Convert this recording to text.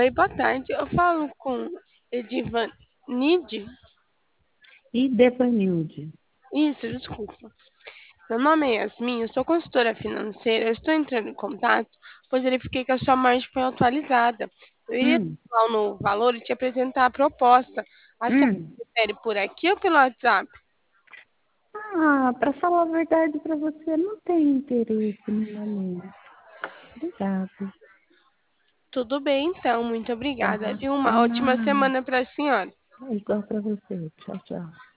Oi, boa tarde. Eu falo com Edivanide? E Devanilde. Isso, desculpa. Meu nome é Yasmin, eu sou consultora financeira. Eu estou entrando em contato, pois verifiquei que a sua margem foi atualizada. Eu iria Hum, falar o novo valor e te apresentar a proposta. A senhora hum. prefere por aqui ou pelo WhatsApp? Para falar a verdade para você, não tenho interesse no momento. Obrigado. Tudo bem, então. Muito Tá? obrigada. E De uma ótima nada. semana para a senhora. É igual para você. Tchau, tchau.